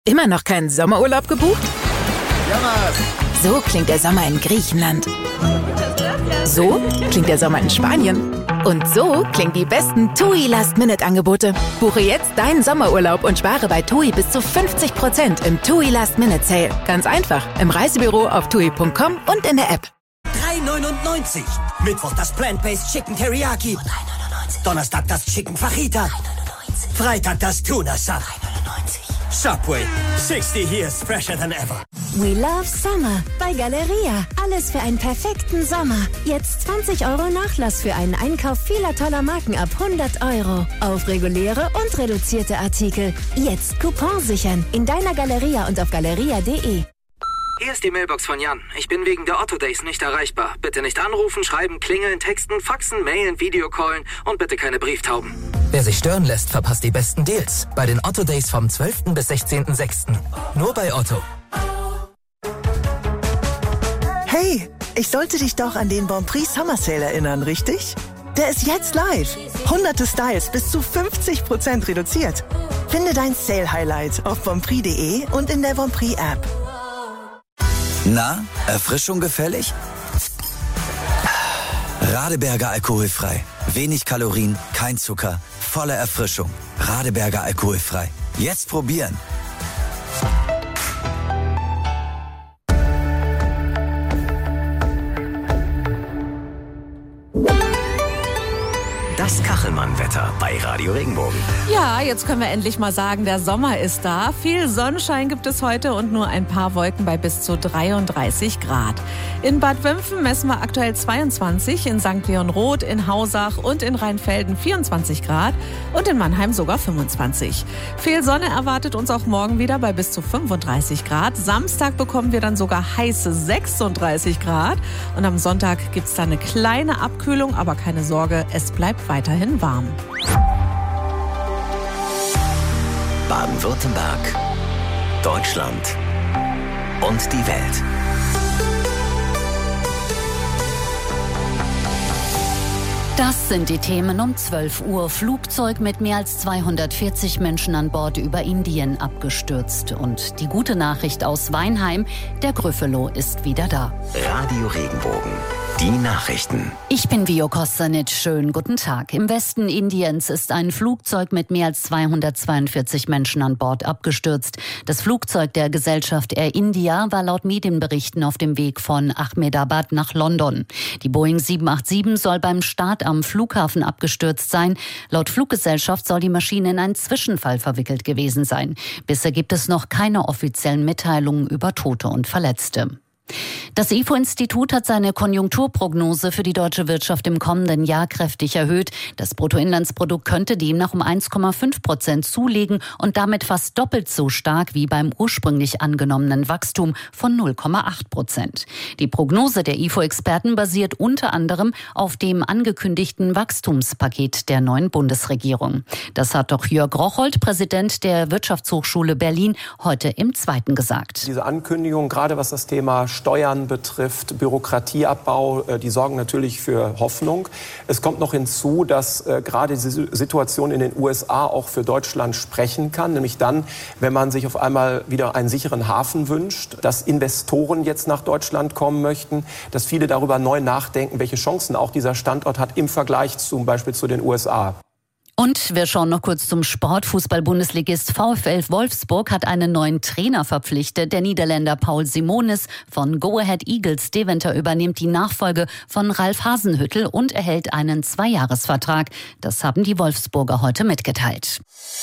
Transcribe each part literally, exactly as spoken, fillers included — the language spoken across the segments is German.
Immer noch keinen Sommerurlaub gebucht? So klingt der Sommer in Griechenland. So klingt der Sommer in Spanien. Und so klingen die besten T U I Last-Minute-Angebote. Buche jetzt deinen Sommerurlaub und spare bei T U I bis zu fünfzig Prozent im T U I Last-Minute-Sale. Ganz einfach, im Reisebüro auf tui punkt com und in der App. drei neunundneunzig. Mittwoch das Plant-Based Chicken Teriyaki. drei neunundneunzig. Donnerstag das Chicken Fajita. drei neunundneunzig. Freitag das Tuna Sub. drei neunundneunzig. Subway. sixty years fresher than ever. We love Summer bei Galeria. Alles für einen perfekten Sommer. Jetzt zwanzig Euro Nachlass für einen Einkauf vieler toller Marken ab hundert Euro. Auf reguläre und reduzierte Artikel. Jetzt Coupon sichern. In deiner Galeria und auf galeria punkt de. Hier ist die Mailbox von Jan. Ich bin wegen der Otto Days nicht erreichbar. Bitte nicht anrufen, schreiben, klingeln, texten, faxen, mailen, Videocallen und bitte keine Brieftauben. Wer sich stören lässt, verpasst die besten Deals. Bei den Otto Days vom zwölften bis sechzehnten sechsten Nur bei Otto. Hey, ich sollte dich doch an den Bonprix Summer Sale erinnern, richtig? Der ist jetzt live. Hunderte Styles bis zu fünfzig Prozent reduziert. Finde dein Sale-Highlight auf bonprix punkt de und in der Bonprix-App. Na, Erfrischung gefällig? Radeberger alkoholfrei. Wenig Kalorien, kein Zucker, volle Erfrischung. Radeberger alkoholfrei. Jetzt probieren. Das Kachelmann-Wetter bei Radio Regenbogen. Ja, jetzt können wir endlich mal sagen, der Sommer ist da. Viel Sonnenschein gibt es heute und nur ein paar Wolken bei bis zu dreiunddreißig Grad. In Bad Wimpfen messen wir aktuell zweiundzwanzig, in Sankt Leon Roth, in Hausach und in Rheinfelden vierundzwanzig Grad und in Mannheim sogar fünfundzwanzig. Viel Sonne erwartet uns auch morgen wieder bei bis zu fünfunddreißig Grad. Samstag bekommen wir dann sogar heiße sechsunddreißig Grad und am Sonntag gibt es da eine kleine Abkühlung, aber keine Sorge, es bleibt weiterhin warm. Baden-Württemberg, Deutschland und die Welt. Das sind die Themen um zwölf Uhr. Flugzeug mit mehr als zweihundertvierzig Menschen an Bord über Indien abgestürzt. Und die gute Nachricht aus Weinheim, der Gryffalo ist wieder da. Radio Regenbogen. Die Nachrichten. Ich bin Vio Kostanic. Schönen guten Tag. Im Westen Indiens ist ein Flugzeug mit mehr als zweihundertzweiundvierzig Menschen an Bord abgestürzt. Das Flugzeug der Gesellschaft Air India war laut Medienberichten auf dem Weg von Ahmedabad nach London. Die Boeing sieben acht sieben soll beim Start am Flughafen abgestürzt sein. Laut Fluggesellschaft soll die Maschine in einen Zwischenfall verwickelt gewesen sein. Bisher gibt es noch keine offiziellen Mitteilungen über Tote und Verletzte. Das I F O-Institut hat seine Konjunkturprognose für die deutsche Wirtschaft im kommenden Jahr kräftig erhöht. Das Bruttoinlandsprodukt könnte demnach um eins Komma fünf Prozent zulegen und damit fast doppelt so stark wie beim ursprünglich angenommenen Wachstum von null Komma acht Prozent. Die Prognose der I F O-Experten basiert unter anderem auf dem angekündigten Wachstumspaket der neuen Bundesregierung. Das hat doch Jörg Rocholt, Präsident der Wirtschaftshochschule Berlin, heute im Zweiten gesagt. Diese Ankündigung, gerade was das Thema Steuern betrifft, Bürokratieabbau, die sorgen natürlich für Hoffnung. Es kommt noch hinzu, dass äh, gerade die Situation in den U S A auch für Deutschland sprechen kann, nämlich dann, wenn man sich auf einmal wieder einen sicheren Hafen wünscht, dass Investoren jetzt nach Deutschland kommen möchten, dass viele darüber neu nachdenken, welche Chancen auch dieser Standort hat im Vergleich zum Beispiel zu den U S A. Und wir schauen noch kurz zum Sport. Fußball-Bundesligist VfL Wolfsburg hat einen neuen Trainer verpflichtet. Der Niederländer Paul Simonis von Go Ahead Eagles Deventer übernimmt die Nachfolge von Ralf Hasenhüttl und erhält einen Zweijahresvertrag. Das haben die Wolfsburger heute mitgeteilt.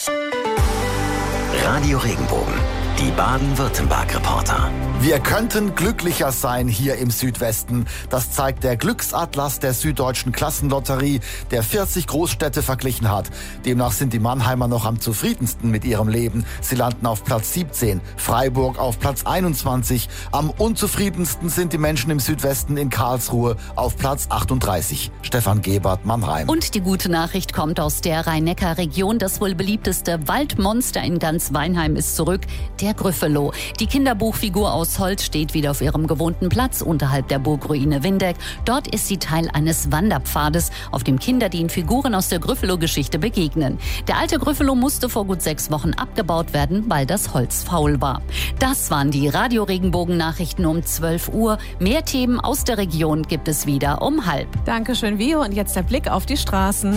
Radio Regenbogen. Die Baden-Württemberg-Reporter. Wir könnten glücklicher sein hier im Südwesten. Das zeigt der Glücksatlas der Süddeutschen Klassenlotterie, der vierzig Großstädte verglichen hat. Demnach sind die Mannheimer noch am zufriedensten mit ihrem Leben. Sie landen auf Platz siebzehn, Freiburg auf Platz einundzwanzig. Am unzufriedensten sind die Menschen im Südwesten in Karlsruhe auf Platz achtunddreißig. Stefan Gebert, Mannheim. Und die gute Nachricht kommt aus der Rhein-Neckar-Region. Das wohl beliebteste Waldmonster in ganz Weinheim ist zurück. der Gryffalo. Die Kinderbuchfigur aus Holz steht wieder auf ihrem gewohnten Platz unterhalb der Burgruine Windeck. Dort ist sie Teil eines Wanderpfades, auf dem Kinder den Figuren aus der Gryffalo-Geschichte begegnen. Der alte Gryffalo musste vor gut sechs Wochen abgebaut werden, weil das Holz faul war. Das waren die Radio-Regenbogen-Nachrichten um zwölf Uhr. Mehr Themen aus der Region gibt es wieder um halb. Dankeschön, Vio. Und jetzt der Blick auf die Straßen.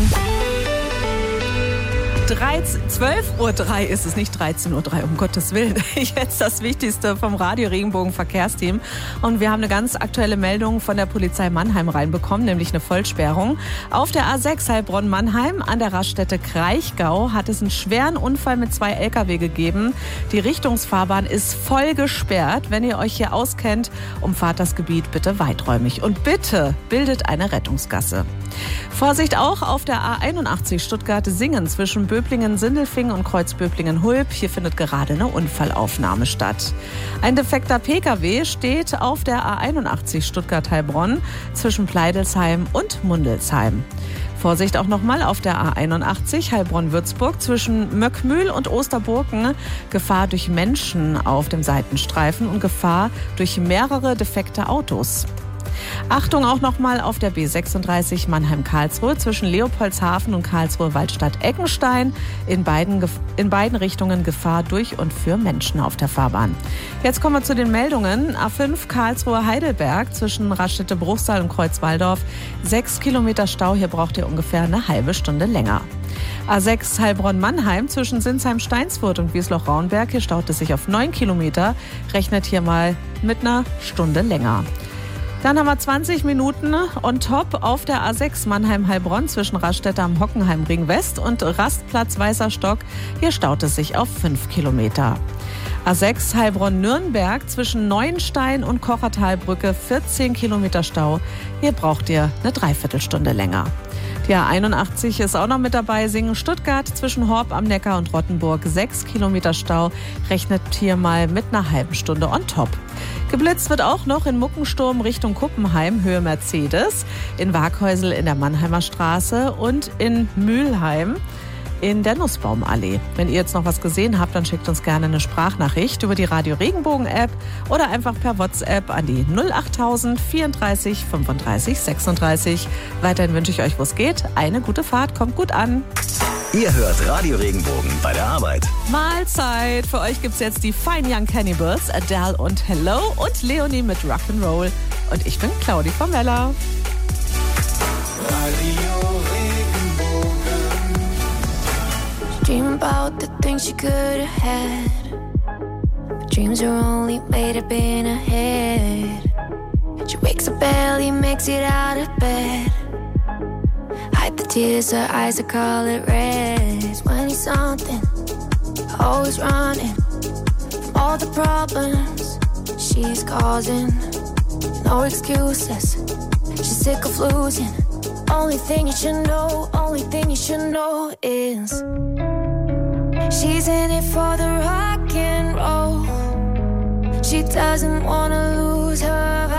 zwölf Uhr drei ist es, nicht dreizehn Uhr drei, um Gottes Willen. Jetzt das Wichtigste vom Radio Regenbogen Verkehrsteam. Und wir haben eine ganz aktuelle Meldung von der Polizei Mannheim reinbekommen, nämlich eine Vollsperrung. Auf der A sechs Heilbronn-Mannheim an der Raststätte Kraichgau hat es einen schweren Unfall mit zwei L K W gegeben. Die Richtungsfahrbahn ist voll gesperrt. Wenn ihr euch hier auskennt, umfahrt das Gebiet bitte weiträumig. Und bitte bildet eine Rettungsgasse. Vorsicht auch auf der A einundachtzig Stuttgart-Singen zwischen Böblingen-Sindelfingen und Kreuzböblingen-Hulb. Hier findet gerade eine Unfallaufnahme statt. Ein defekter P K W steht auf der A einundachtzig Stuttgart-Heilbronn zwischen Pleidelsheim und Mundelsheim. Vorsicht auch nochmal auf der A einundachtzig Heilbronn-Würzburg zwischen Möckmühl und Osterburgen. Gefahr durch Menschen auf dem Seitenstreifen und Gefahr durch mehrere defekte Autos. Achtung auch nochmal auf der B sechsunddreißig Mannheim-Karlsruhe zwischen Leopoldshafen und Karlsruhe-Waldstadt-Eckenstein. In beiden, in beiden Richtungen Gefahr durch und für Menschen auf der Fahrbahn. Jetzt kommen wir zu den Meldungen. A fünf Karlsruhe-Heidelberg zwischen Raststätte-Bruchsal und Kreuzwaldorf. Sechs Kilometer Stau, hier braucht ihr ungefähr eine halbe Stunde länger. A sechs Heilbronn-Mannheim zwischen Sinsheim-Steinsfurt und Wiesloch-Raunberg. Hier staut es sich auf neun Kilometer. Rechnet hier mal mit einer Stunde länger. Dann haben wir zwanzig Minuten on top auf der A sechs Mannheim-Heilbronn zwischen Raststätte am Hockenheimring West und Rastplatz Weißer Stock. Hier staut es sich auf fünf Kilometer. A sechs Heilbronn-Nürnberg zwischen Neuenstein und Kochertalbrücke vierzehn Kilometer Stau. Hier braucht ihr eine Dreiviertelstunde länger. Die A einundachtzig ist auch noch mit dabei. Singen-Stuttgart zwischen Horb am Neckar und Rottenburg. sechs Kilometer Stau. Rechnet hier mal mit einer halben Stunde on top. Geblitzt wird auch noch in Muckensturm Richtung Kuppenheim, Höhe Mercedes. In Waghäusel in der Mannheimer Straße und in Mülheim in der Nussbaumallee. Wenn ihr jetzt noch was gesehen habt, dann schickt uns gerne eine Sprachnachricht über die Radio Regenbogen App oder einfach per WhatsApp an die null achttausend vierunddreißig fünfunddreißig sechsunddreißig. Weiterhin wünsche ich euch, wo es geht. Eine gute Fahrt, kommt gut an. Ihr hört Radio Regenbogen bei der Arbeit. Mahlzeit. Für euch gibt's jetzt die Fine Young Cannibals, Adele und Hello und Leonie mit Rock'n'Roll. Und ich bin Claudi von Mella. Radio Regenbogen. Dream about the things she could have had, but dreams are only made up in her head. She wakes up early, makes it out of bed. Hide the tears, her eyes are color red. twenty something, always running from all the problems she's causing. No excuses, she's sick of losing. Only thing you should know, only thing you should know is she's in it for the rock and roll. She doesn't wanna lose her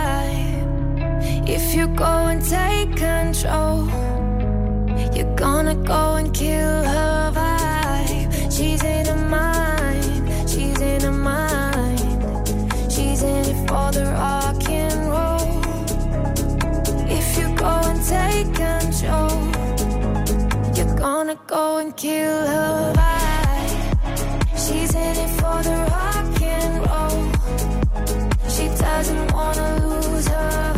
vibe. If you go and take control, you're gonna go and kill her vibe. She's in her mind, she's in her mind. She's in it for the rock and roll. If you go and take control, you're gonna go and kill her vibe. She's in it for the rock and roll. She doesn't wanna lose her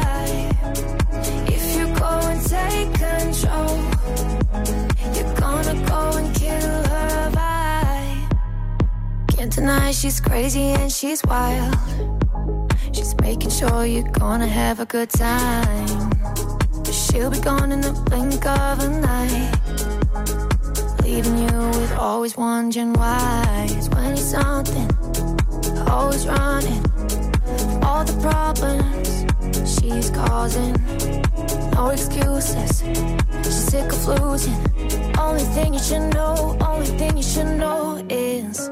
vibe. If you go and take control, you're gonna go and kill her vibe. Can't deny she's crazy and she's wild. She's making sure you're gonna have a good time. But she'll be gone in the blink of an eye, leaving you with always wondering why. twenty something, always running from all the problems she's causing. No excuses, she's sick of losing. Only thing you should know, only thing you should know is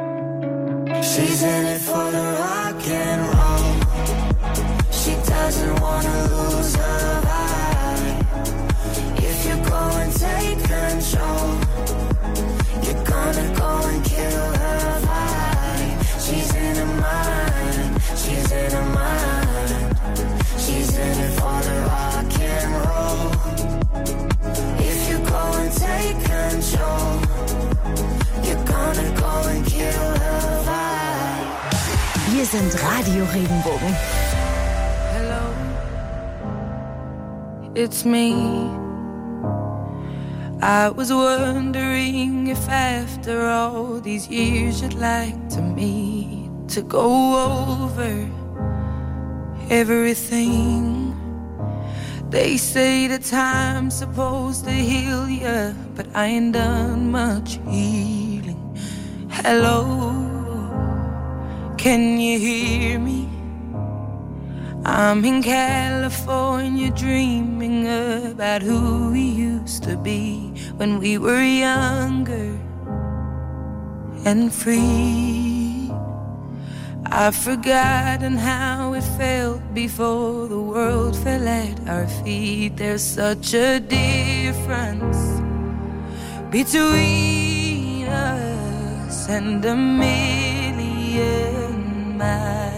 she's in it for the rock and roll. She doesn't wanna lose her vibe. If you go and take control, you're gonna go and kill her vibe. sind Radio Regenbogen. Hello, it's me. I was wondering if after all these years you'd like to meet to go over everything. They say the time's supposed to heal ya, but I ain't done much healing. Hello, can you hear me? I'm in California dreaming about who we used to be when we were younger and free. I've forgotten how it felt before the world fell at our feet. There's such a difference between us and a million miles.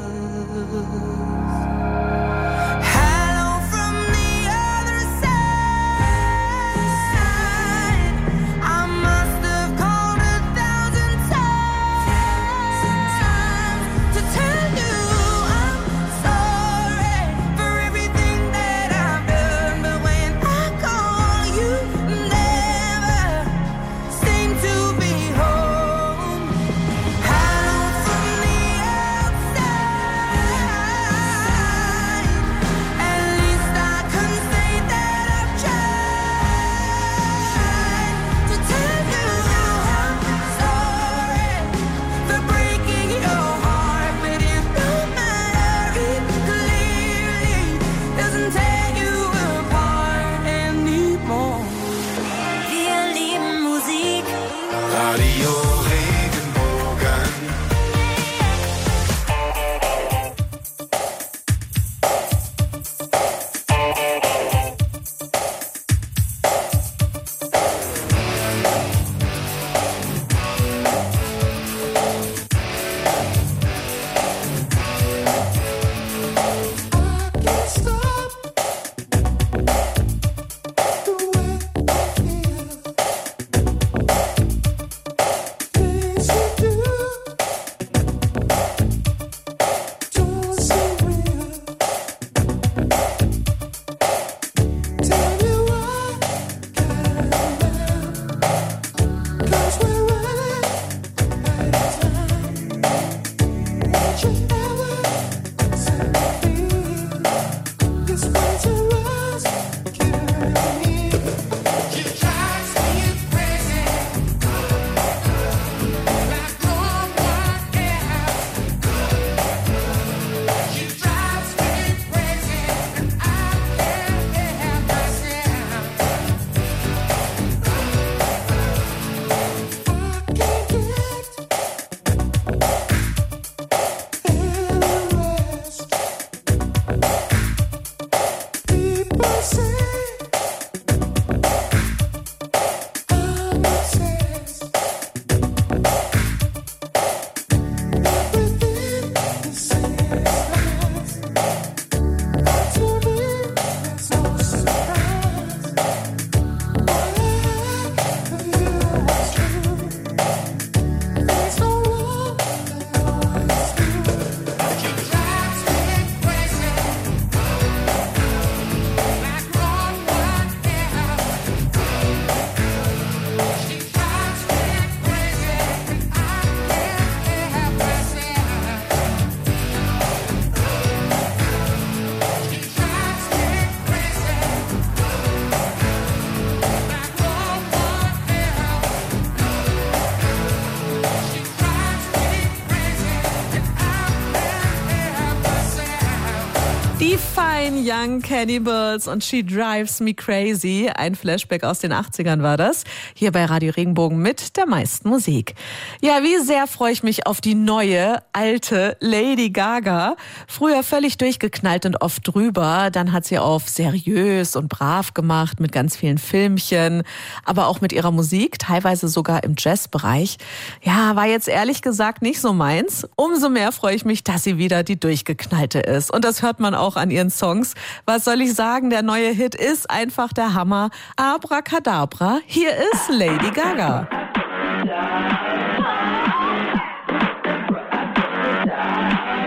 Young Cannibals und She Drives Me Crazy. Ein Flashback aus den achtzigern war das. Hier bei Radio Regenbogen mit der meisten Musik. Ja, wie sehr freue ich mich auf die neue, alte Lady Gaga. Früher völlig durchgeknallt und oft drüber. Dann hat sie auf seriös und brav gemacht mit ganz vielen Filmchen. Aber auch mit ihrer Musik, teilweise sogar im Jazzbereich. Ja, war jetzt ehrlich gesagt nicht so meins. Umso mehr freue ich mich, dass sie wieder die Durchgeknallte ist. Und das hört man auch an ihren Songs. Was soll ich sagen? Der neue Hit ist einfach der Hammer. Abracadabra. Hier ist Lady Gaga.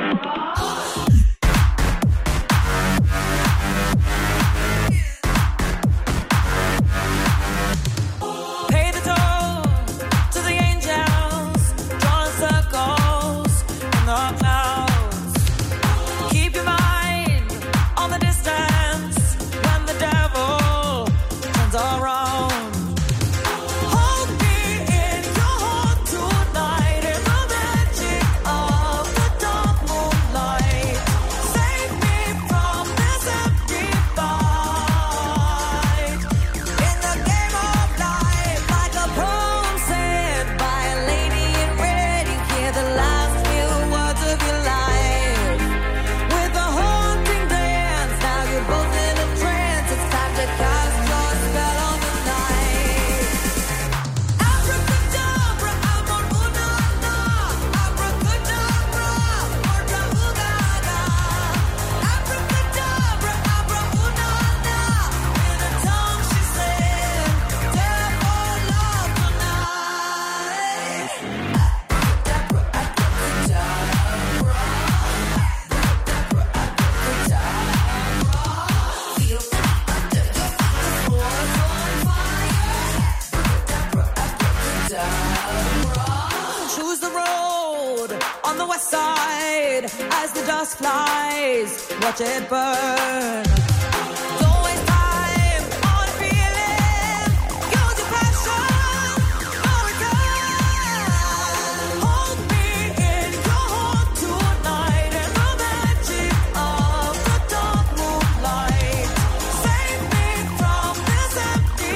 road on the west side. As the dust flies, watch it burn. Don't waste time on a feeling. Use your passion, no return. Hold me in your heart tonight in the magic of the dark moonlight. Save me from this empty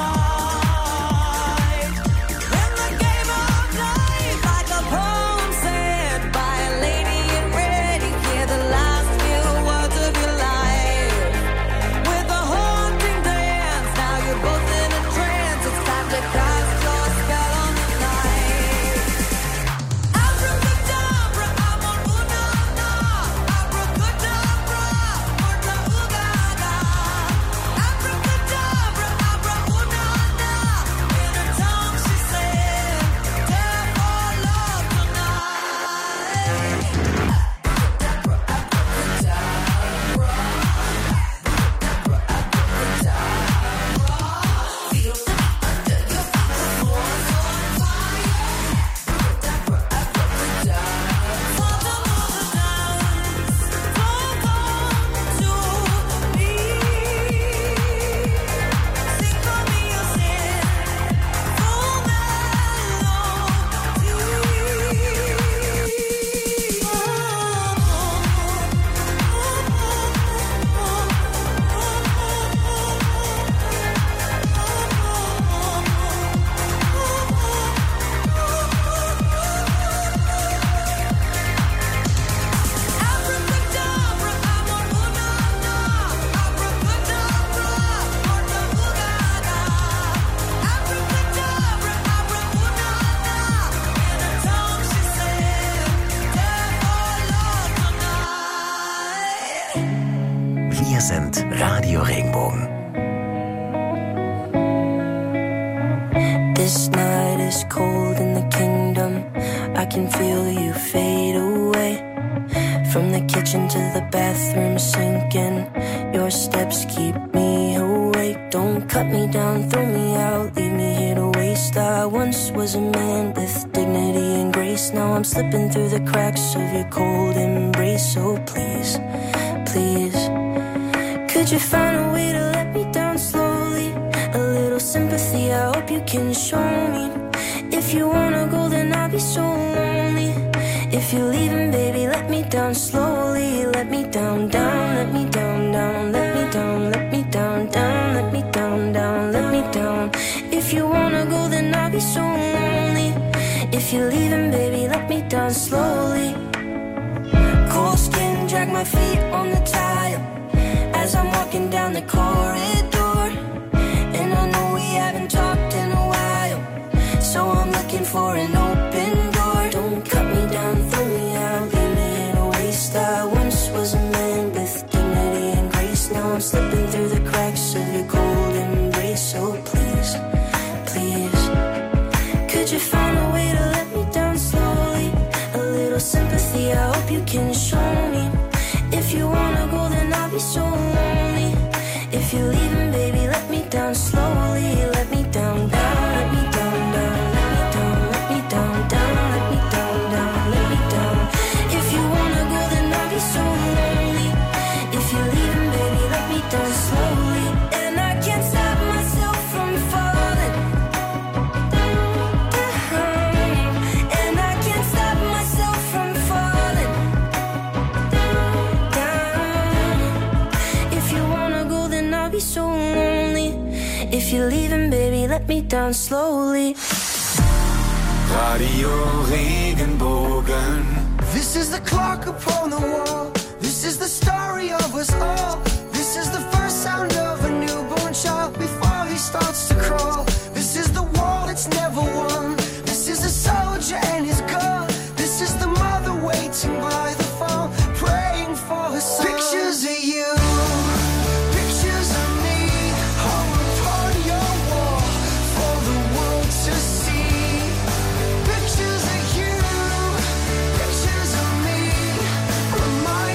fight. In the game of life, like a poem said by a lady in red, you hear the last few words of your life. With a haunting dance, now you're both in a trance. It's time to cast your spell on the night. Abracadabra, amor-una-na. Abracadabra, morta-ugaga. Abracadabra, abra-una-na. In her tongue she said, "Death or love tonight." Wir sind Radio Regenbogen. This night is cold in the kingdom. I can feel you fade away. From the kitchen to the bathroom sinking. Your steps keep me awake. Don't cut me down, throw me out, leave me here to waste. I once was a man with dignity and grace. Now I'm slipping through the cracks of your cold embrace. So please, please, could you find a way to let me down slowly? A little sympathy, I hope you can show me. If you wanna go, then I'll be so lonely. If you're leaving, baby, let me down slowly. Let me down, down, let me down, down, let me down, let me down, down, let me down, down, let me down. If you wanna go, then I'll be so lonely. If you're leaving, baby, let me down slowly. Cold skin, drag my feet on the tile as I'm walking down the corridor. And I know we haven't talked in a while, so I'm looking for an open door. Don't cut me down, throw me out, leave me in a waste. I once was a man with dignity and grace. Now I'm slipping through the cracks of your cold embrace. So please, please, could you find a way to let me down slowly? A little sympathy, I hope you can show me. If you wanna go, then I'll be so lonely. If you're leaving, baby, let me down slowly. Let me down, down, let me down, down, let me down, let me down, down, let me down, down, let me down. If you wanna go, then I'll be so lonely. If you're leaving, baby, let me down slowly. And I can't stop myself from falling down. And I can't stop myself from falling down. If you wanna go, then I'll be so lonely. If you're leaving, baby, let me down slowly. Radio Regenbogen. This is the clock upon the wall. This is the story of us all. This is the first sound of a newborn child before he starts to crawl. This is the war that's never won. This is a soldier and his gun. This is the mother waiting by the phone, praying for her son. Pictures of you, pictures of me, hung upon your wall for the world to see. Pictures of you, pictures of me, remind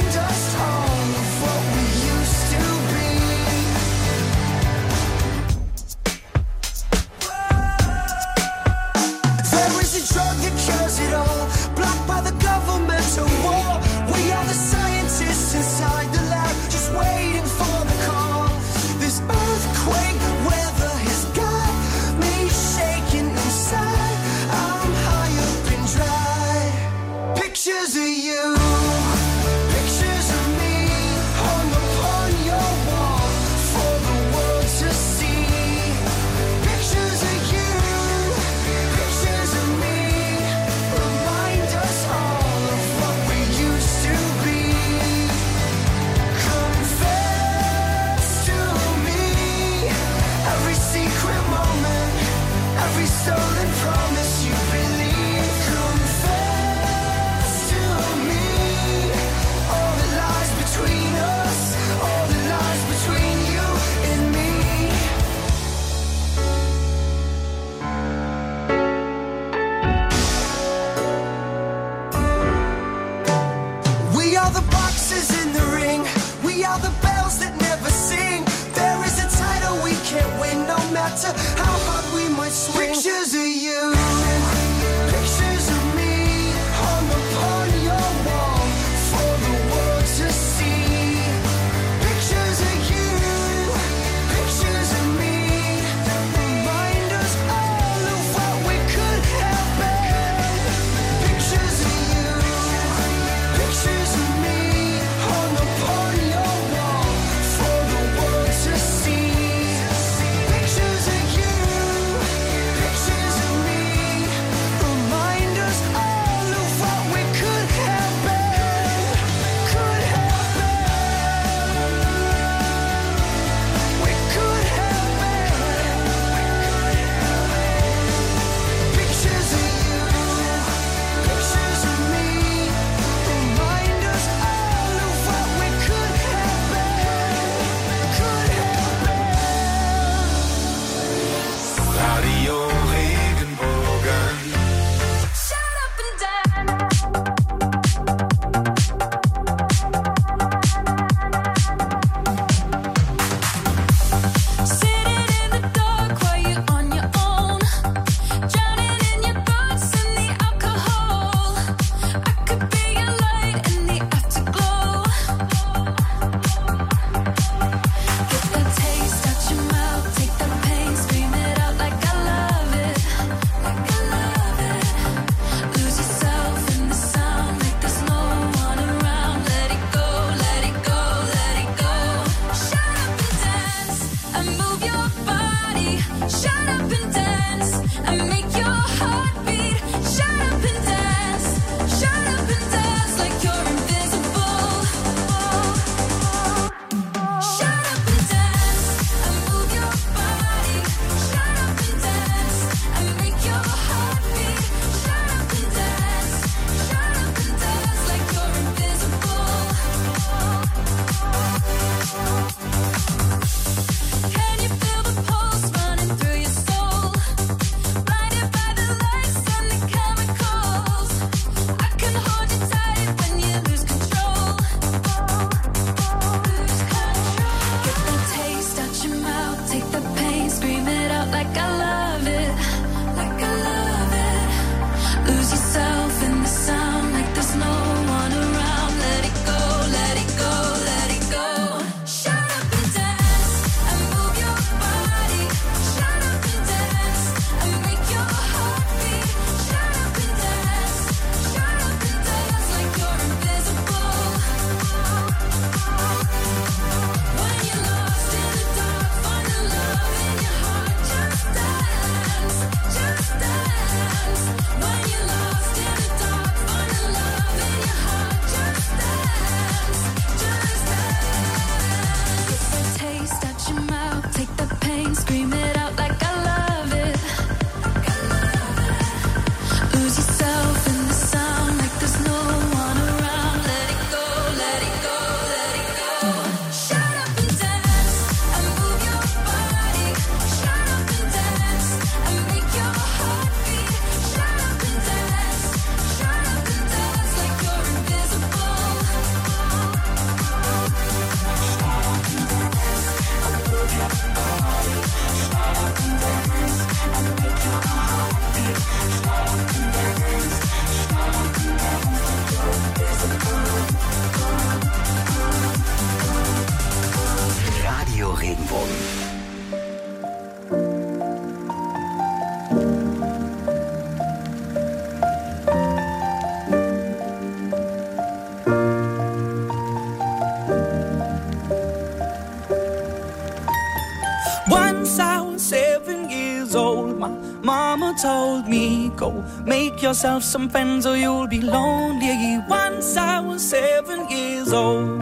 Go make yourself some friends or you'll be lonely. Once I was seven years old.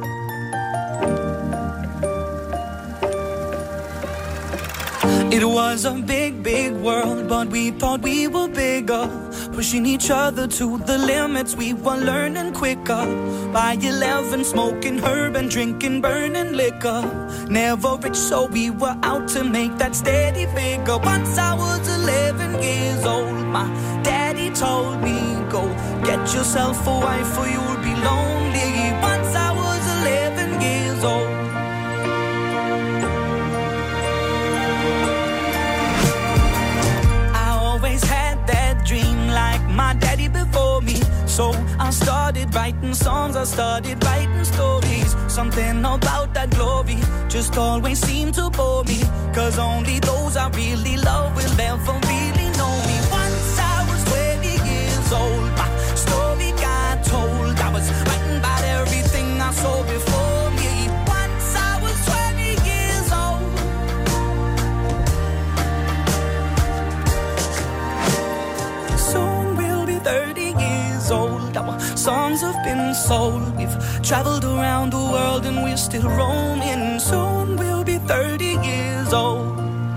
It was a big, big world, but we thought we were bigger. Pushing each other to the limits, we were learning quicker. By eleven, smoking herb and drinking burning liquor. Never rich, so we were out to make that steady figure. Once I was eleven years old, my daddy told me, go get yourself a wife or you'll be lonely. Once I was eleven years old. Dream like my daddy before me. So I started writing songs, I started writing stories. Something about that glory just always seemed to bore me. Cause only those I really love will ever really know me. Once I was twenty years old, my story got told. I was writing about everything I saw before me. Once I was twenty years old. thirty years old, our songs have been sold. We've traveled around the world and we're still roaming. Soon we'll be thirty years old.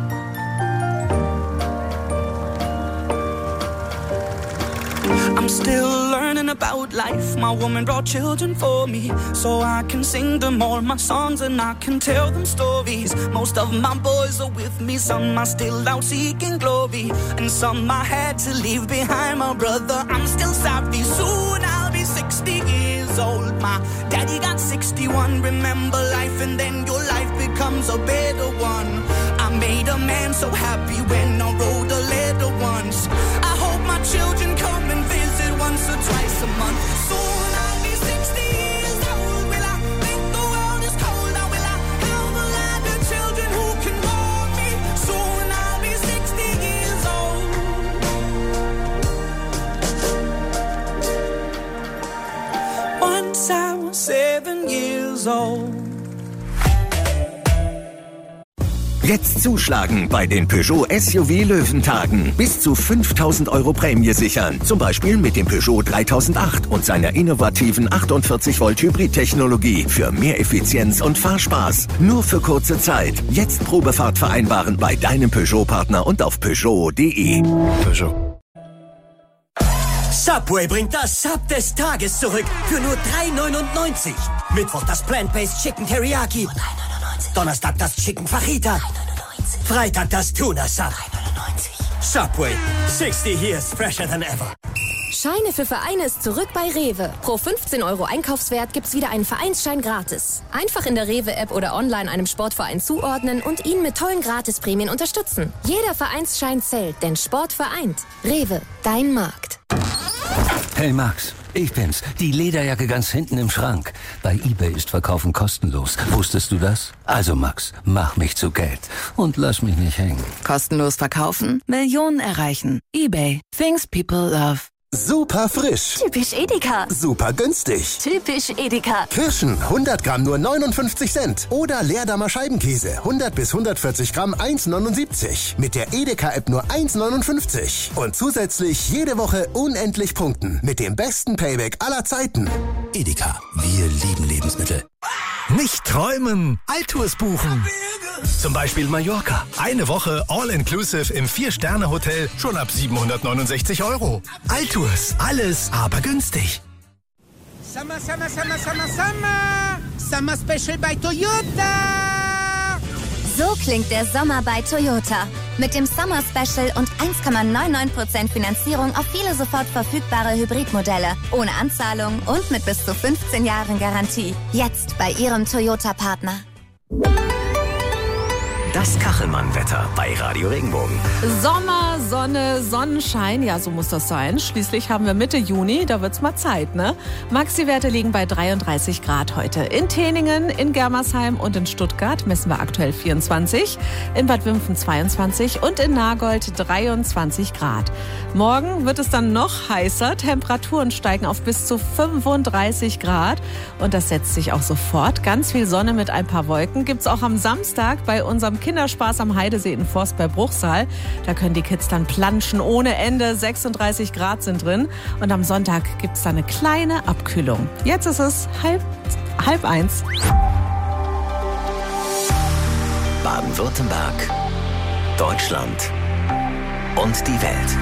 I'm still learning about life. My woman brought children for me, so I can sing them all my songs and I can tell them stories. Most of my boys are with me, some are still out seeking glory, and some I had to leave behind. My brother, I'm still sorry. Soon I'll be sixty years old. My daddy got sixty-one. Remember life and then your life becomes a better one. I made a man so happy when I wrote a letter once. I hope my children come and visit once or twice a month. Soon I'll be sixty years old. Will I think the world is cold? Or will I have a lot of children who can warm me? Soon I'll be sixty years old. Once I was seven years old. Jetzt zuschlagen bei den Peugeot S U V Löwentagen. Bis zu fünftausend Euro Prämie sichern. Zum Beispiel mit dem Peugeot dreitausendacht und seiner innovativen achtundvierzig Volt Hybrid-Technologie für mehr Effizienz und Fahrspaß. Nur für kurze Zeit. Jetzt Probefahrt vereinbaren bei deinem Peugeot-Partner und auf Peugeot punkt de. Peugeot. Subway bringt das Sub des Tages zurück für nur drei neunundneunzig. Mittwoch das Plant-Based Chicken Teriyaki. Donnerstag das Chicken Fajita. Freitag das Tuna Sub. Subway, sixty years fresher than ever. Scheine für Vereine ist zurück bei Rewe. Pro fünfzehn Euro Einkaufswert gibt's wieder einen Vereinsschein gratis. Einfach in der Rewe-App oder online einem Sportverein zuordnen und ihn mit tollen Gratisprämien unterstützen. Jeder Vereinsschein zählt, denn Sport vereint. Rewe, dein Markt. Hey Max, ich bin's, die Lederjacke ganz hinten im Schrank. Bei eBay ist Verkaufen kostenlos. Wusstest du das? Also Max, mach mich zu Geld und lass mich nicht hängen. Kostenlos verkaufen, Millionen erreichen. eBay, things people love. Super frisch. Typisch Edeka. Super günstig. Typisch Edeka. Kirschen hundert Gramm nur neunundfünfzig Cent. Oder Leerdammer Scheibenkäse hundert bis hundertvierzig Gramm eins neunundsiebzig. Mit der Edeka-App nur eins neunundfünfzig. Und zusätzlich jede Woche unendlich punkten. Mit dem besten Payback aller Zeiten. Edeka, wir lieben Lebensmittel. Nicht träumen, Altours buchen. Zum Beispiel Mallorca. Eine Woche All-Inclusive im vier-Sterne-Hotel schon ab siebenhundertneunundsechzig Euro. Altours, alles aber günstig. Summer, Summer, Summer, Summer, Summer. Summer Special bei Toyota. So klingt der Sommer bei Toyota. Mit dem Summer Special und eins Komma neunundneunzig Prozent Finanzierung auf viele sofort verfügbare Hybridmodelle. Ohne Anzahlung und mit bis zu fünfzehn Jahren Garantie. Jetzt bei Ihrem Toyota-Partner. Das Kachelmann-Wetter bei Radio Regenbogen. Sommer, Sonne, Sonnenschein, ja, so muss das sein. Schließlich haben wir Mitte Juni, da wird's mal Zeit, ne? Maxi-Werte liegen bei dreiunddreißig Grad heute. In Teningen, in Germersheim und in Stuttgart messen wir aktuell vierundzwanzig, in Bad Wimpfen zweiundzwanzig und in Nagold dreiundzwanzig Grad. Morgen wird es dann noch heißer, Temperaturen steigen auf bis zu fünfunddreißig Grad und das setzt sich auch sofort. Ganz viel Sonne mit ein paar Wolken gibt's auch am Samstag bei unserem Kinderspaß am Heidesee in Forst bei Bruchsal. Da können die Kids dann planschen ohne Ende. sechsunddreißig Grad sind drin. Und am Sonntag gibt es da eine kleine Abkühlung. Jetzt ist es halb, halb eins. Baden-Württemberg, Deutschland und die Welt.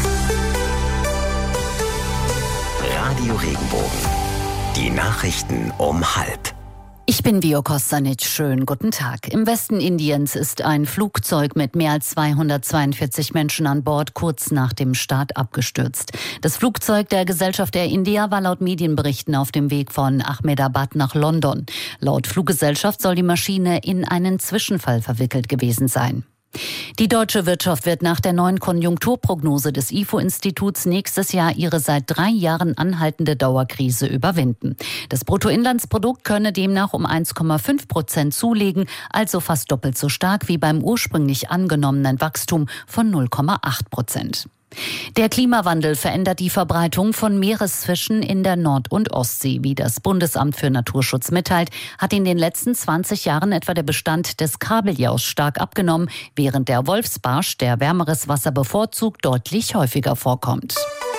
Radio Regenbogen. Die Nachrichten um halb. Ich bin Vio Kostanic. Schönen guten Tag. Im Westen Indiens ist ein Flugzeug mit mehr als zweihundertzweiundvierzig Menschen an Bord kurz nach dem Start abgestürzt. Das Flugzeug der Gesellschaft Air India war laut Medienberichten auf dem Weg von Ahmedabad nach London. Laut Fluggesellschaft soll die Maschine in einen Zwischenfall verwickelt gewesen sein. Die deutsche Wirtschaft wird nach der neuen Konjunkturprognose des I F O-Instituts nächstes Jahr ihre seit drei Jahren anhaltende Dauerkrise überwinden. Das Bruttoinlandsprodukt könne demnach um eins Komma fünf Prozent zulegen, also fast doppelt so stark wie beim ursprünglich angenommenen Wachstum von null Komma acht Prozent. Der Klimawandel verändert die Verbreitung von Meeresfischen in der Nord- und Ostsee. Wie das Bundesamt für Naturschutz mitteilt, hat in den letzten zwanzig Jahren etwa der Bestand des Kabeljaus stark abgenommen, während der Wolfsbarsch, der wärmeres Wasser bevorzugt, deutlich häufiger vorkommt.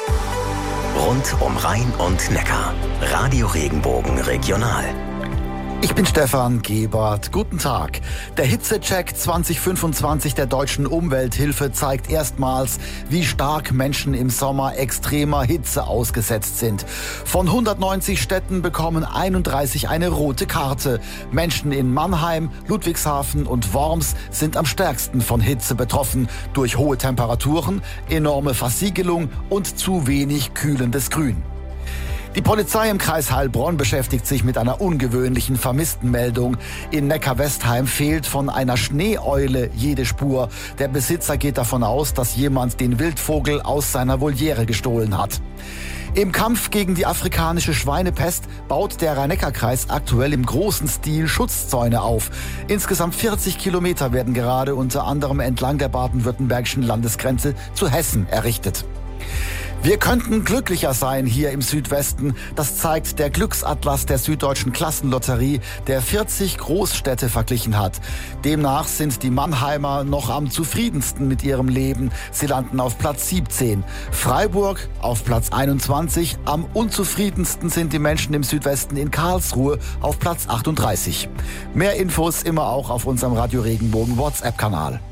Rund um Rhein und Neckar. Radio Regenbogen Regional. Ich bin Stefan Gebert. Guten Tag. Der Hitzecheck zwanzig fünfundzwanzig der Deutschen Umwelthilfe zeigt erstmals, wie stark Menschen im Sommer extremer Hitze ausgesetzt sind. Von hundertneunzig Städten bekommen einunddreißig eine rote Karte. Menschen in Mannheim, Ludwigshafen und Worms sind am stärksten von Hitze betroffen. Durch hohe Temperaturen, enorme Versiegelung und zu wenig kühlendes Grün. Die Polizei im Kreis Heilbronn beschäftigt sich mit einer ungewöhnlichen Vermisstenmeldung. In Neckar-Westheim fehlt von einer Schneeeule jede Spur. Der Besitzer geht davon aus, dass jemand den Wildvogel aus seiner Voliere gestohlen hat. Im Kampf gegen die afrikanische Schweinepest baut der Rhein-Neckar-Kreis aktuell im großen Stil Schutzzäune auf. Insgesamt vierzig Kilometer werden gerade unter anderem entlang der baden-württembergischen Landesgrenze zu Hessen errichtet. Wir könnten glücklicher sein hier im Südwesten. Das zeigt der Glücksatlas der Süddeutschen Klassenlotterie, der vierzig Großstädte verglichen hat. Demnach sind die Mannheimer noch am zufriedensten mit ihrem Leben. Sie landen auf Platz siebzehn. Freiburg auf Platz einundzwanzig. Am unzufriedensten sind die Menschen im Südwesten in Karlsruhe auf Platz achtunddreißig. Mehr Infos immer auch auf unserem Radio Regenbogen WhatsApp-Kanal.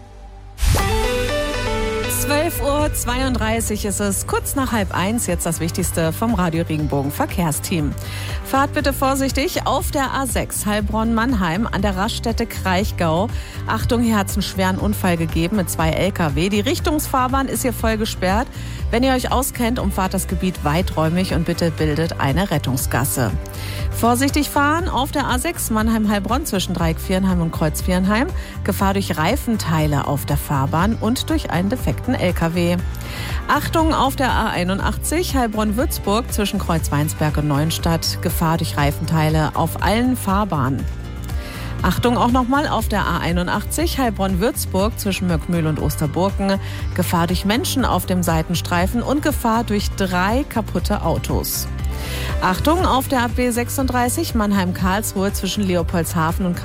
zwölf Uhr zweiunddreißig ist es, kurz nach halb eins, jetzt das Wichtigste vom Radio Regenbogen Verkehrsteam. Fahrt bitte vorsichtig auf der A sechs Heilbronn-Mannheim an der Raststätte Kraichgau. Achtung, hier hat es einen schweren Unfall gegeben mit zwei L K W. Die Richtungsfahrbahn ist hier voll gesperrt. Wenn ihr euch auskennt, umfahrt das Gebiet weiträumig und bitte bildet eine Rettungsgasse. Vorsichtig fahren auf der A sechs Mannheim-Heilbronn zwischen Dreieck-Viernheim und Kreuz-Viernheim. Gefahr durch Reifenteile auf der Fahrbahn und durch einen defekten L K W. Achtung auf der A einundachtzig Heilbronn-Würzburg zwischen Kreuzweinsberg und Neuenstadt. Gefahr durch Reifenteile auf allen Fahrbahnen. Achtung auch nochmal auf der A einundachtzig Heilbronn-Würzburg zwischen Möckmühl und Osterburken. Gefahr durch Menschen auf dem Seitenstreifen und Gefahr durch drei kaputte Autos. Achtung auf der A B sechsunddreißig Mannheim-Karlsruhe zwischen Leopoldshafen und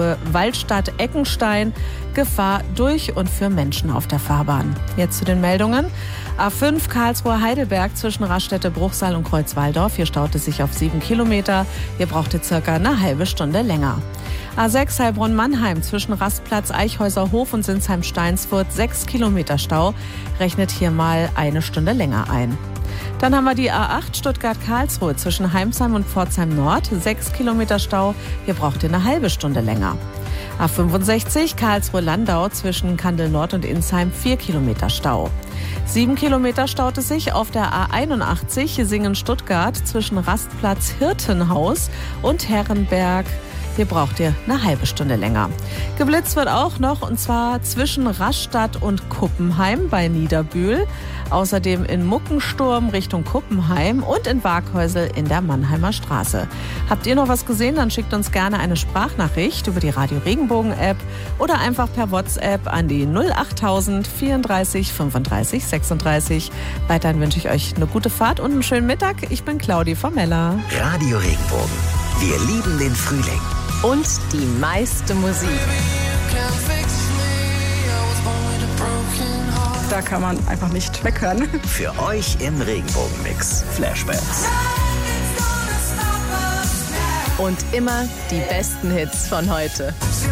Karlsruhe-Waldstadt-Eckenstein. Gefahr durch und für Menschen auf der Fahrbahn. Jetzt zu den Meldungen. A fünf Karlsruhe-Heidelberg zwischen Raststätte-Bruchsal und Kreuzwaldorf. Hier staut es sich auf sieben Kilometer. Hier braucht ihr circa eine halbe Stunde länger. A sechs Heilbronn-Mannheim zwischen Rastplatz Eichhäuserhof und Sinsheim-Steinsfurt. sechs Kilometer Stau. Rechnet hier mal eine Stunde länger ein. Dann haben wir die A acht Stuttgart-Karlsruhe zwischen Heimsheim und Pforzheim Nord. sechs Kilometer Stau. Hier braucht ihr eine halbe Stunde länger. A fünfundsechzig Karlsruhe-Landau zwischen Kandel Nord und Insheim. vier Kilometer Stau. sieben Kilometer staut es sich auf der A einundachtzig Singen-Stuttgart zwischen Rastplatz Hirtenhaus und Herrenberg. Hier braucht ihr eine halbe Stunde länger. Geblitzt wird auch noch, und zwar zwischen Rastatt und Kuppenheim bei Niederbühl. Außerdem in Muckensturm Richtung Kuppenheim und in Waghäusel in der Mannheimer Straße. Habt ihr noch was gesehen? Dann schickt uns gerne eine Sprachnachricht über die Radio Regenbogen App oder einfach per WhatsApp an die null achttausend vierunddreißig fünfunddreißig sechsunddreißig. Weiterhin wünsche ich euch eine gute Fahrt und einen schönen Mittag. Ich bin Claudi Formella. Radio Regenbogen. Wir lieben den Frühling. Und die meiste Musik. Da kann man einfach nicht weghören. Für euch im Regenbogenmix Flashbacks. Und immer die besten Hits von heute.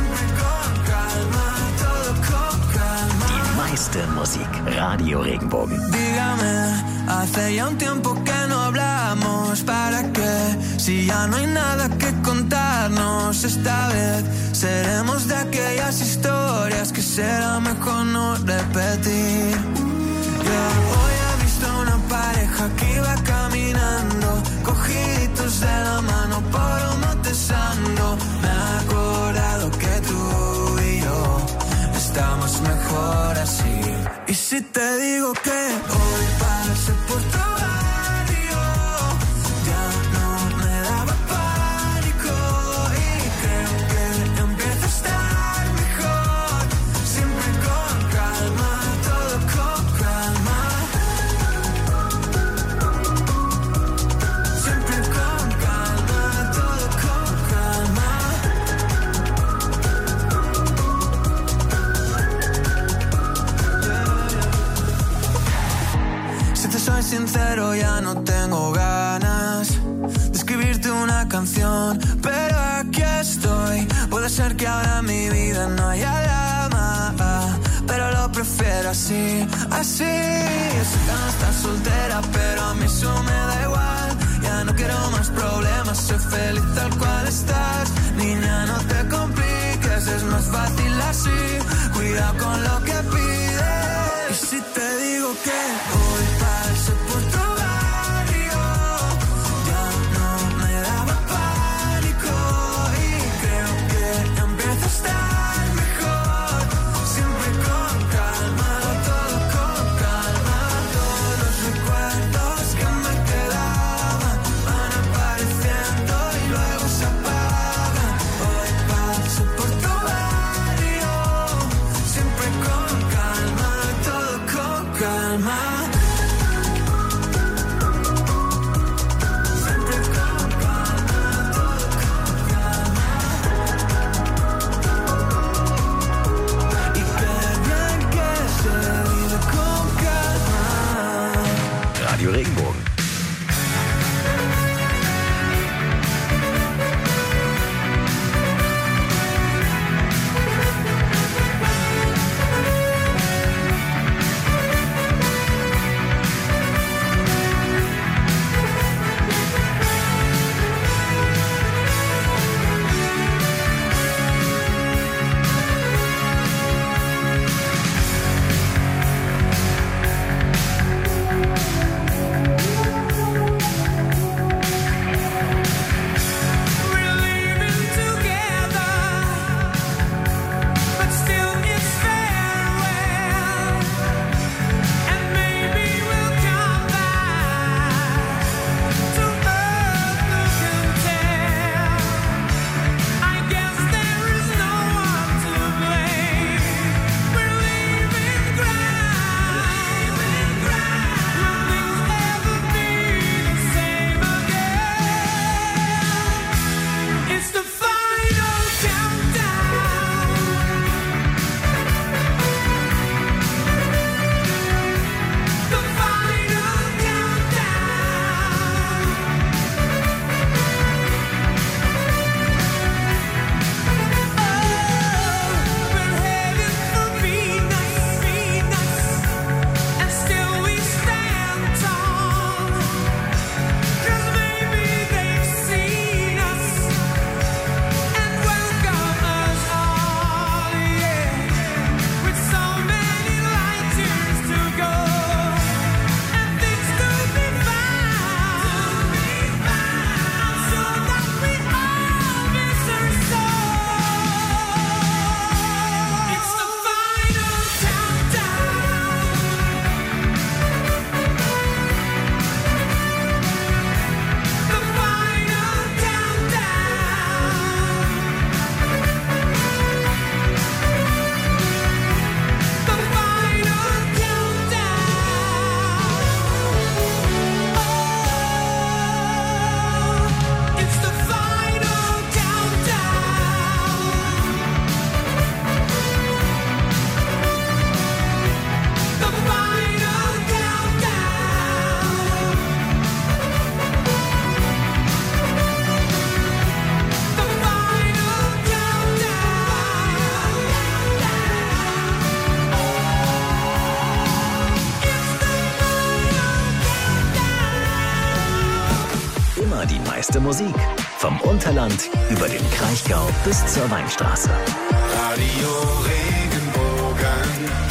Die meiste Musik. Radio Regenbogen. Dígame, hace ya un tiempo que no hablamos. ¿Para qué? Si ya no hay nada que contarnos. Esta vez seremos de aquellas historias que será mejor no repetir. Yo hoy he visto a una pareja que iba caminando, cogiditos de la mano por un monte santo. Me he acordado que tú y yo estamos mejor así. Y si te digo que hoy pasé por tu barrio, ya no me daba pánico y creo que empieza a estar mejor. Siempre con calma, todo con calma. Siempre con calma, todo con calma. Si te soy sincero, ya no tengo ganas de escribirte una canción, pero aquí estoy. Puede ser que ahora en mi vida no haya drama, pero lo prefiero así, así. Yo sé que no estás soltera, pero a mí eso me da igual. Ya no quiero más problemas, soy feliz tal cual estás. Niña, no te compliques, es más fácil así. Cuidado con lo que pides. Y si te digo que hoy pasé por tu barrio, ya no me daba pánico y creo que empieza a estar mejor. Siempre con calma, todo con calma. Todos los recuerdos que me quedaban van apareciendo y luego se apagan. Hoy paso por tu barrio, siempre con calma, todo con calma. Siempre con calma, todo con calma. Y qué bien que se vive con calma. Radio Regenbogen. immer die meiste Musik. Vom Unterland über den Kraichgau bis zur Weinstraße. Radio Regenbogen.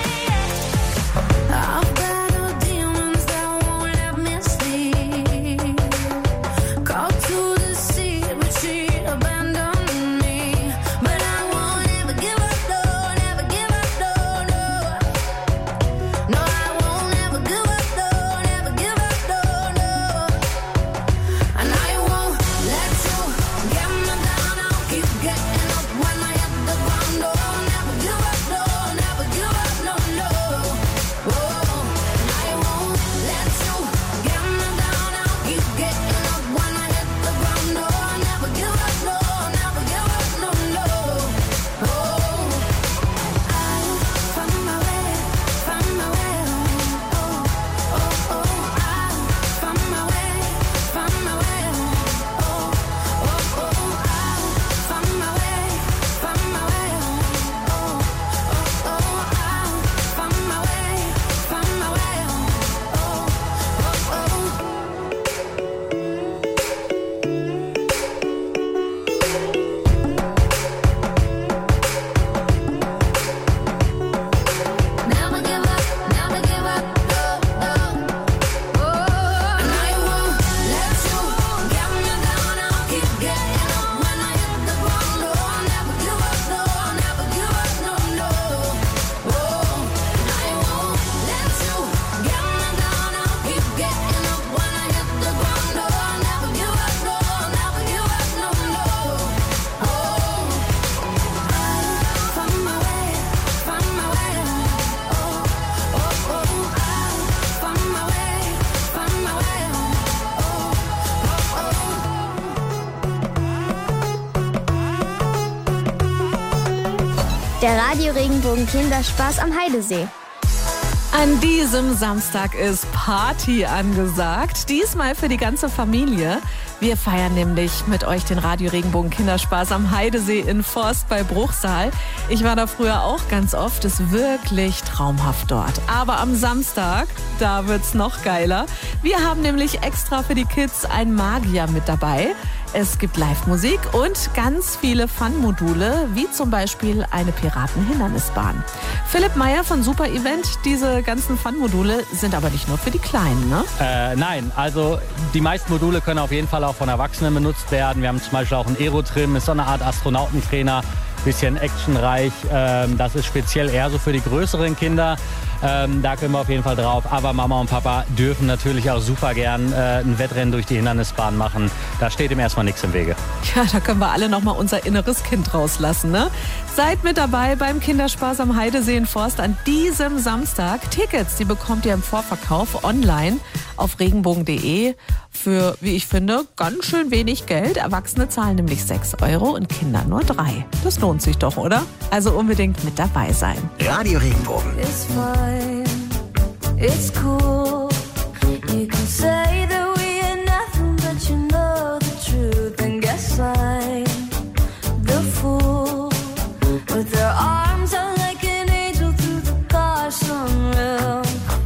Der Radio Regenbogen Kinderspaß am Heidesee. An diesem Samstag ist Party angesagt. Diesmal für die ganze Familie. Wir feiern nämlich mit euch den Radio Regenbogen Kinderspaß am Heidesee in Forst bei Bruchsal. Ich war da früher auch ganz oft. Ist wirklich traumhaft dort. Aber am Samstag, da wird's noch geiler. Wir haben nämlich extra für die Kids einen Magier mit dabei. Es gibt Live-Musik und ganz viele Fun-Module, wie zum Beispiel eine Piraten-Hindernisbahn. Philipp Meyer von Super Event, diese ganzen Fun-Module sind aber nicht nur für die Kleinen, ne? Äh, nein, also die meisten Module können auf jeden Fall auch von Erwachsenen benutzt werden. Wir haben zum Beispiel auch einen Aero-Trim, ist so eine Art Astronautentrainer, bisschen actionreich. Ähm, das ist speziell eher so für die größeren Kinder. Ähm, da können wir auf jeden Fall drauf. Aber Mama und Papa dürfen natürlich auch super gern äh, ein Wettrennen durch die Hindernisbahn machen. Da steht ihm erstmal nichts im Wege. Ja, da können wir alle noch mal unser inneres Kind rauslassen, ne? Seid mit dabei beim Kinderspaß am Heidesee in Forst an diesem Samstag. Tickets, die bekommt ihr im Vorverkauf online auf regenbogen punkt de für, wie ich finde, ganz schön wenig Geld. Erwachsene zahlen nämlich sechs Euro und Kinder nur drei. Das lohnt sich doch, oder? Also unbedingt mit dabei sein. Radio Regenbogen. It's fine, it's cool. You can say that we are nothing, but you know the truth. And guess I'm the fool with their arms out like an angel through the gosh unreal.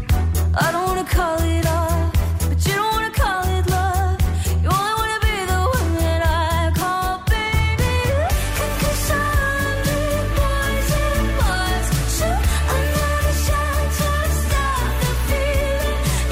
I don't wanna call it off, but you don't wanna call it love. You only wanna be the one that I call baby. Cause I'm the poison bars. Shoot another shot to stop the feeling.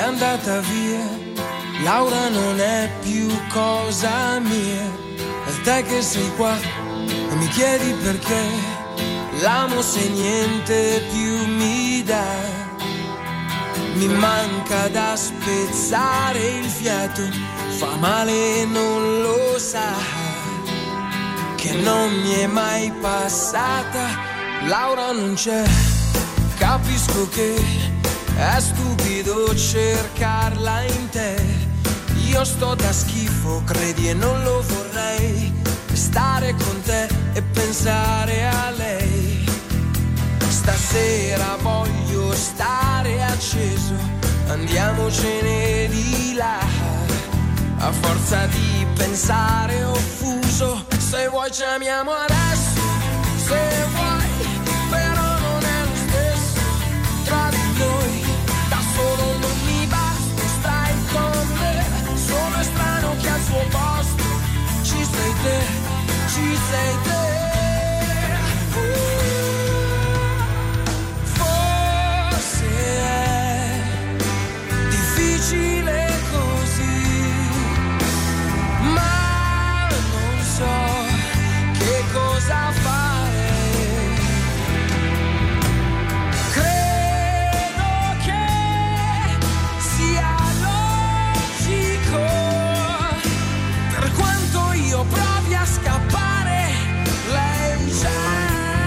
andata via, Laura non è più cosa mia. E te che sei qua e mi chiedi perché, l'amo se niente più mi dà. Mi manca da spezzare il fiato, fa male e non lo sa, che non mi è mai passata. Laura non c'è, capisco che è stupido cercarla in te. Io sto da schifo, credi, e non lo vorrei, stare con te e pensare a lei. Stasera voglio stare acceso, andiamocene di là. A forza di pensare offuso, se vuoi chiamiamo adesso, se vuoi, però non è lo stesso tra di noi. Da solo non mi basta, stai con me, sono strano che al suo posto ci sei te, ci sei te. Difficile così, ma non so che cosa fare. Credo che sia logico, per quanto io provi a scappare, lei c'è.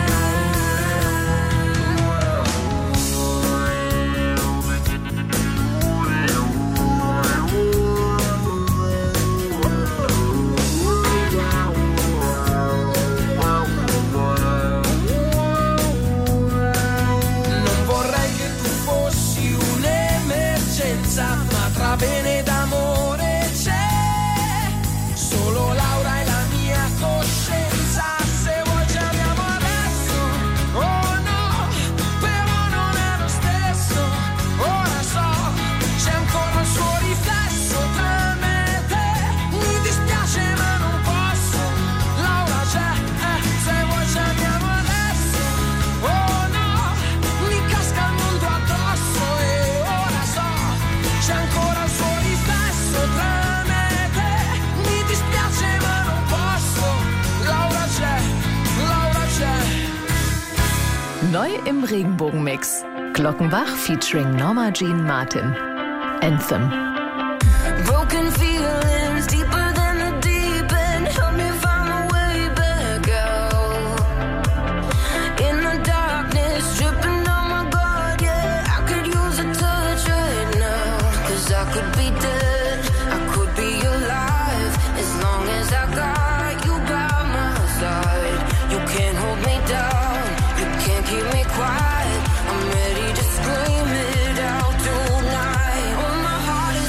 Ma tra bene d'amore c'è solo Laura e la mia coscienza. Se vuoi chiamiamo adesso, oh no, però non è lo stesso. Ora so, c'è ancora il suo riflesso tra me e te. Mi dispiace ma non posso, Laura c'è, eh, se vuoi chiamiamo adesso, oh no, mi casca il mondo addosso. E ora so, c'è ancora il suo riflesso tra me e te. Mi dispiace ma non posso, Laura c'è, Laura c'è. Neu im Regenbogenmix. Glockenbach featuring Norma Jean Martin. Anthem. Broken feelings deeper than the deep end. Help me find my way back out. In the darkness, dripping on my guard, yeah. I could use a touch right now. Cause I could be dead, I could be alive. As long as I got you by my side. You can't hold me down, you can't keep me quiet. I'm ready to scream it out tonight. Oh, my heart is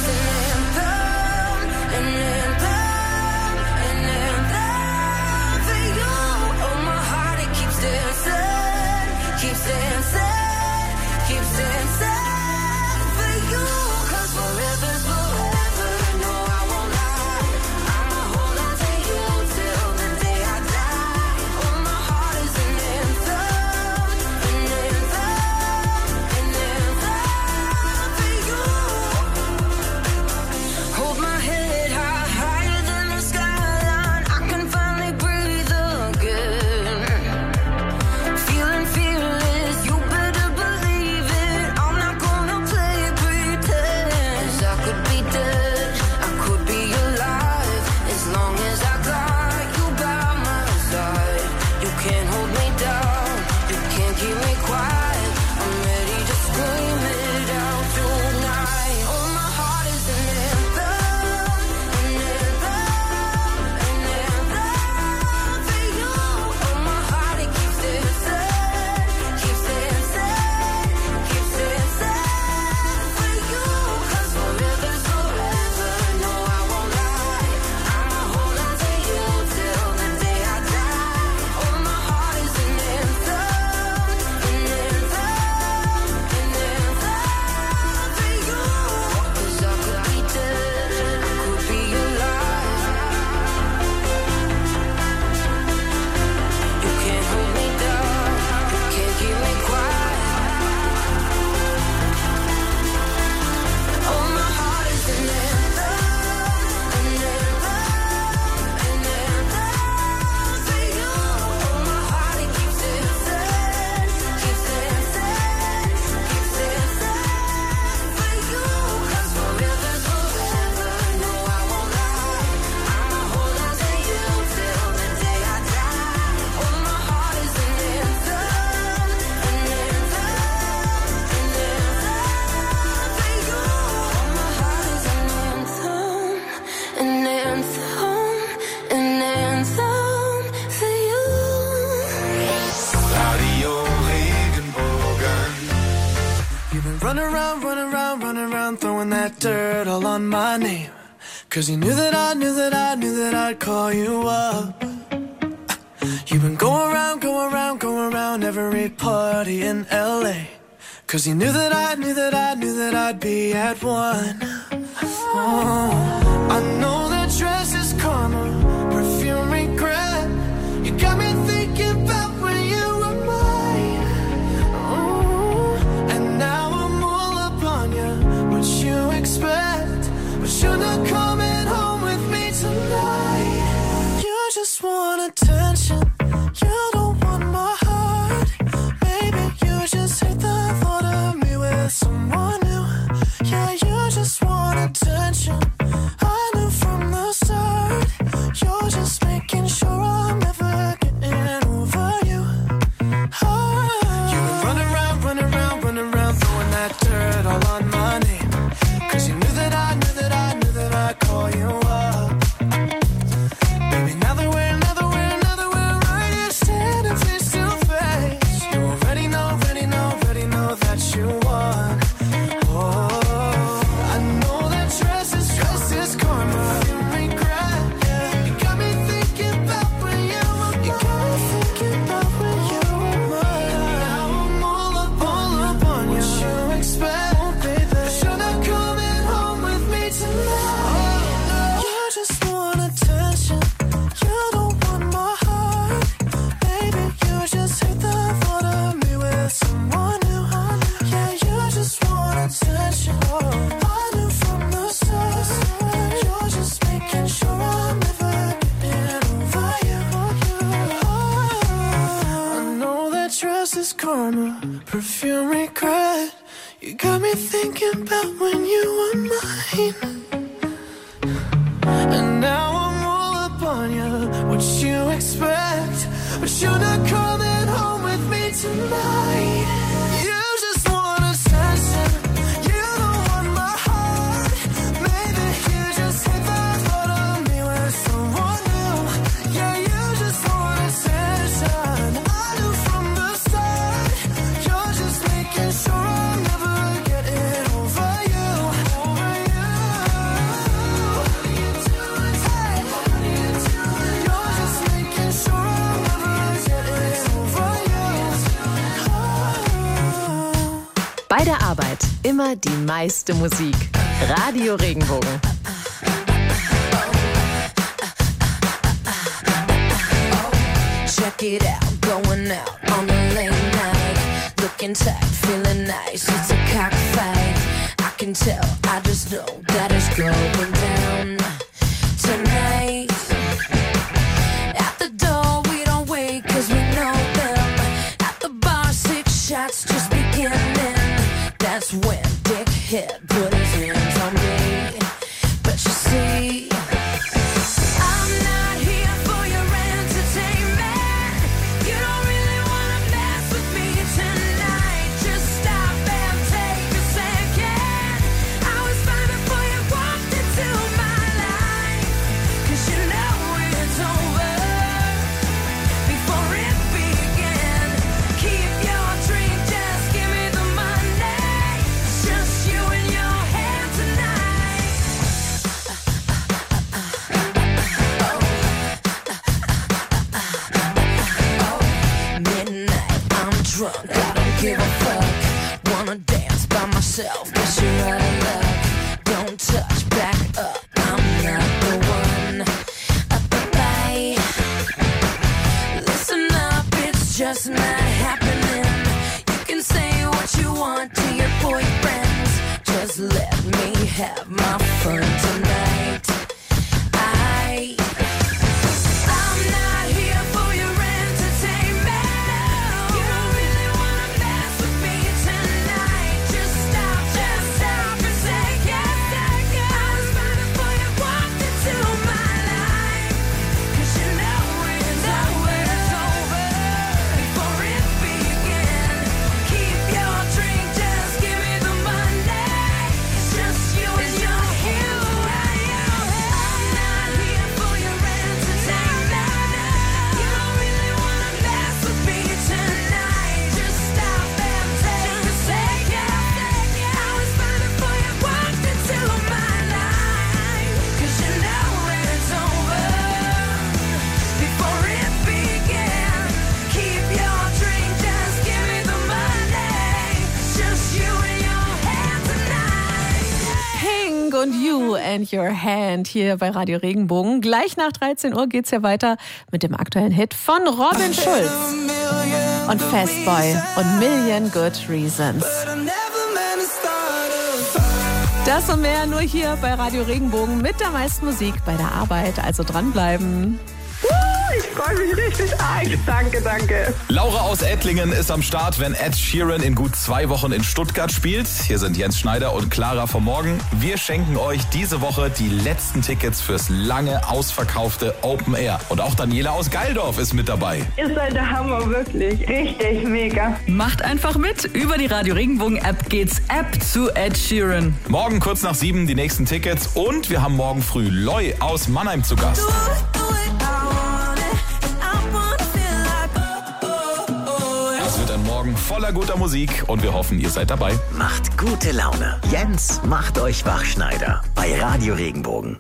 around, running around, running around, throwing that dirt all on my name. Cause you knew that I knew that I knew that I'd call you up. You've been going around, going around, going around every party in L A. Cause you knew that I knew that I knew that I'd be at one. Oh, I know that dress is karma, perfume regret. You got me thinking about when you were mine. Oh, and now I'm all up on you, what you expect. But you're not coming home with me tonight. You just want attention, you don't want my heart. Maybe you just hate the thought of me with someone new. Yeah, you just want attention, I knew from the start. You're just making sure I'm never getting over you. Oh. You've been running around, running around, running around, throwing that dirt all on my name. Cause you knew that I knew that I knew that I'd call you up. Baby, now that we're, now that we're, now that we're right here standing face to face, you already know, already know, already know that you won. Oh, I know that dress is, dress is karma, you regret. Yeah. You got me thinking about when you were mine. You got me thinking about when you were mine. Now I'm all up, all up on you. What you expect? Oh, baby, but you're not coming home with me tonight. Oh, you just want attention, you don't want my heart. Baby, you just hate the thought of me with someone new. Yeah, you just want attention, I knew from the start. You're just making sure I'm never getting over you. Oh, I know that dress is karma, perfume regret. You got me thinking about when you were mine. And now I'm all up on you, what you expect. But you're not coming home with me tonight. You just want attention, you don't want my heart. Maybe you just hate the thought of me with someone new. Yeah, you just want attention, I knew from the start. You're just making sure I'm never getting over you. Over you. What are you doing? Hey, what are you doing? You're just making sure I'm never getting over you. Oh. Bei der Arbeit immer die meiste Musik. Radio Regenbogen. Check it out, going out on a late night. Looking tight, feeling nice, it's a cockfight. I can tell, I just know that it's going down tonight. At the door, we don't wait, cause we know them. At the bar, six shots just beginning. That's when Dickhead put his hands on me. and Your Hand hier bei Radio Regenbogen. Gleich nach dreizehn Uhr geht's ja weiter mit dem aktuellen Hit von Robin Schulz und Fastboy und Million Good Reasons. Das und mehr nur hier bei Radio Regenbogen mit der meisten Musik bei der Arbeit. Also dranbleiben. Ich freue mich richtig arg. Danke, danke. Laura aus Ettlingen ist am Start, wenn Ed Sheeran in gut zwei Wochen in Stuttgart spielt. Hier sind Jens Schneider und Clara vom Morgen. Wir schenken euch diese Woche die letzten Tickets fürs lange ausverkaufte Open Air. Und auch Daniela aus Geildorf ist mit dabei. Ihr seid der Hammer, wirklich. Richtig mega. Macht einfach mit. Über die Radio Regenbogen App geht's App zu Ed Sheeran. Morgen kurz nach sieben die nächsten Tickets. Und wir haben morgen früh Loy aus Mannheim zu Gast. Wird ein Morgen voller guter Musik und wir hoffen, ihr seid dabei. Macht gute Laune. Jens macht euch wach, Schneider bei Radio Regenbogen.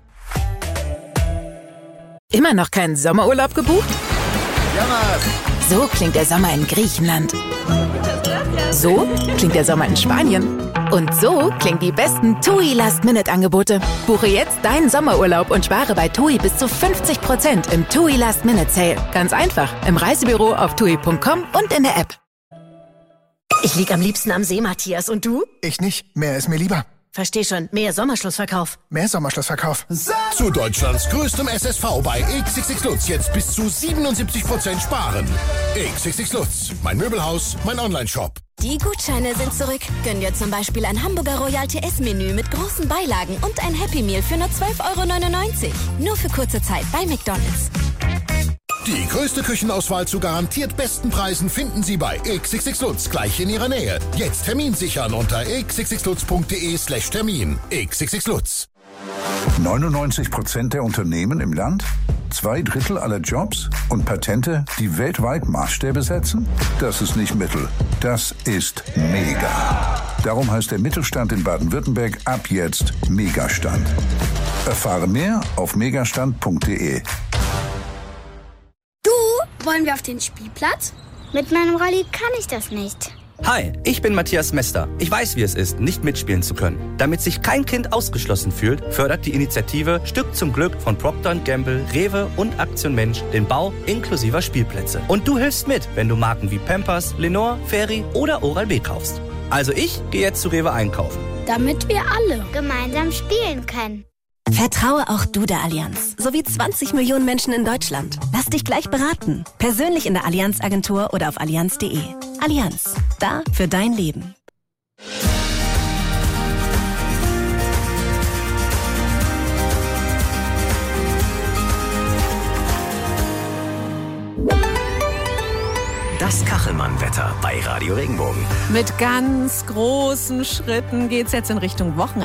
Immer noch keinen Sommerurlaub gebucht? Jonas! So klingt der Sommer in Griechenland. So klingt der Sommer in Spanien. Und so klingen die besten TUI Last-Minute-Angebote. Buche jetzt deinen Sommerurlaub und spare bei TUI bis zu fünfzig Prozent im TUI Last-Minute-Sale. Ganz einfach, im Reisebüro auf tui punkt com und in der App. Ich lieg am liebsten am See, Matthias. Und du? Ich nicht. Meer ist mir lieber. Versteh schon. Mehr Sommerschlussverkauf. Mehr Sommerschlussverkauf. Zu Deutschlands größtem S S V bei X X X Lutz jetzt bis zu siebenundsiebzig Prozent sparen. X X X Lutz, mein Möbelhaus, mein Online-Shop. Die Gutscheine sind zurück. Gönn dir zum Beispiel ein Hamburger Royal T S-Menü mit großen Beilagen und ein Happy Meal für nur zwölf Euro neunundneunzig. Nur für kurze Zeit bei McDonald's. Die größte Küchenauswahl zu garantiert besten Preisen finden Sie bei X X X Lutz gleich in Ihrer Nähe. Jetzt Termin sichern unter x x x lutz punkt de slash Termin. X X X Lutz. neunundneunzig Prozent der Unternehmen im Land, zwei Drittel aller Jobs und Patente, die weltweit Maßstäbe setzen? Das ist nicht Mittel, das ist Mega. Darum heißt der Mittelstand in Baden-Württemberg ab jetzt Megastand. Erfahre mehr auf megastand punkt de. Du, wollen wir auf den Spielplatz? Mit meinem Rolli kann ich das nicht. Hi, ich bin Matthias Mester. Ich weiß, wie es ist, nicht mitspielen zu können. Damit sich kein Kind ausgeschlossen fühlt, fördert die Initiative Stück zum Glück von Procter und Gamble, Rewe und Aktion Mensch den Bau inklusiver Spielplätze. Und du hilfst mit, wenn du Marken wie Pampers, Lenore, Fairy oder Oral-B kaufst. Also ich gehe jetzt zu Rewe einkaufen. Damit wir alle gemeinsam spielen können. Vertraue auch du der Allianz, sowie zwanzig Millionen Menschen in Deutschland. Lass dich gleich beraten. Persönlich in der Allianz-Agentur oder auf allianz punkt de. Allianz, da für dein Leben. Das Kachelmann-Wetter bei Radio Regenbogen. Mit ganz großen Schritten geht's jetzt in Richtung Wochenende.